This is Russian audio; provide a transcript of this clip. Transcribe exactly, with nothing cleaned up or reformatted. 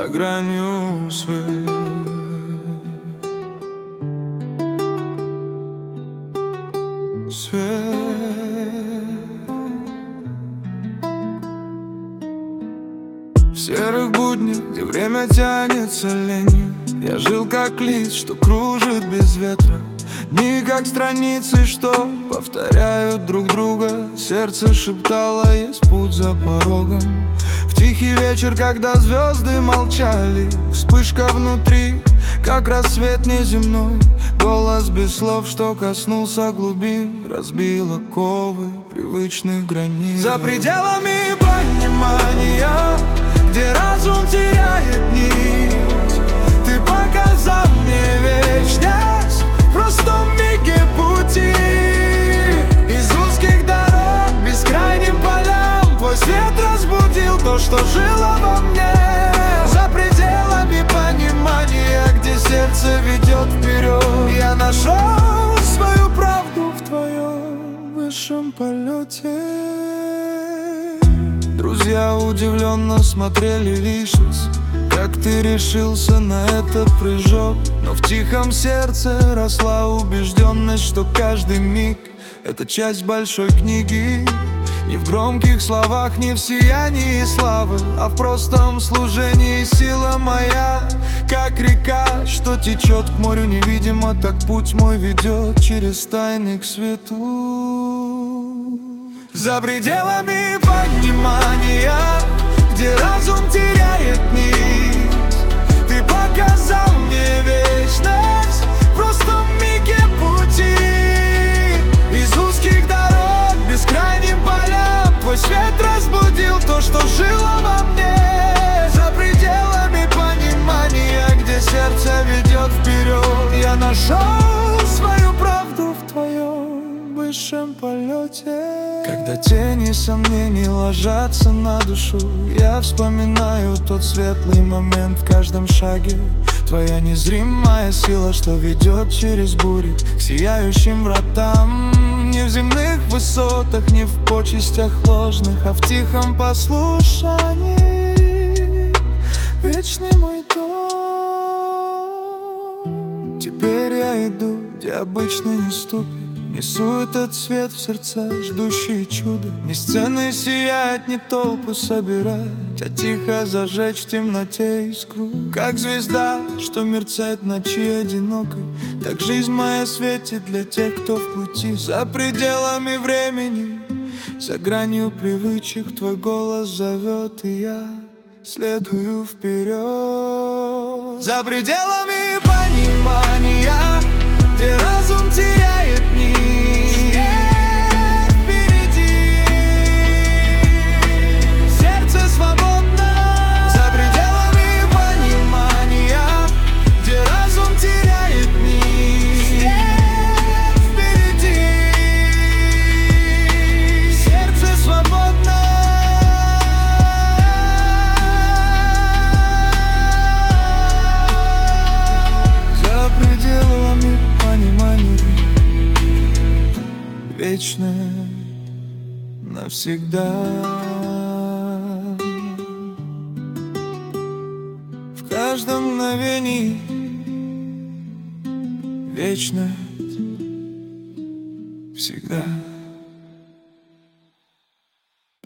гранью свет. Свет. В серых буднях, где время тянется ленью, я жил как лист, что кружит без ветра. Дни как страницы, что повторяют друг друга. Сердце шептало, есть путь за порогом. В тихий вечер, когда звезды молчали, вспышка внутри, как рассвет неземной. Голос без слов, что коснулся глубин, разбил оковы привычных границ. За пределами понимания, где разум теряет нить, ты показал мне вечность в простом миге пути. Из узких дорог бескрайним полям твой свет разбудил то, что жило во мне. За пределами понимания, где сердце ведет вперед, я нашел свою правду в твоем высшем полете. Друзья удивленно смотрели лишь раз, как ты решился на этот прыжок. Но в тихом сердце росла убежденность, что каждый миг — это часть большой книги. Не в громких словах, не в сиянии славы, а в простом служении сила моя. Как река, что течет к морю невидимо, так путь мой ведет через тайны к свету. За пределами понимания, где разум теряет нить, ты показал мне вечность в простом миге пути. Из узких дорог бескрайним полям твой свет разбудил то, что жило во мне. За пределами понимания, где сердце ведет вперед, я нашел свою правду в твоем высшем полете. Когда тени сомнений ложатся на душу, я вспоминаю тот светлый момент в каждом шаге. Твоя незримая сила, что ведет через бури к сияющим вратам. Не в земных высотах, не в почестях ложных, а в тихом послушании. Вечный мой дом. Теперь я иду, где обычно не ступит. Несу этот свет в сердца, ждущие чудо. Не сцены сиять, не толпы собирать, а тихо зажечь в темноте искру. Как звезда, что мерцает в ночи одинокой, так жизнь моя светит для тех, кто в пути. За пределами времени, за гранью привычек, твой голос зовет, и я следую вперед. За пределами понимания, где разум теряет нить, впереди сердце свободно. За пределами понимания, где разум теряет нить, впереди сердце свободно. За пределами понимания, вечное навсегда. В каждом мгновении вечность всегда.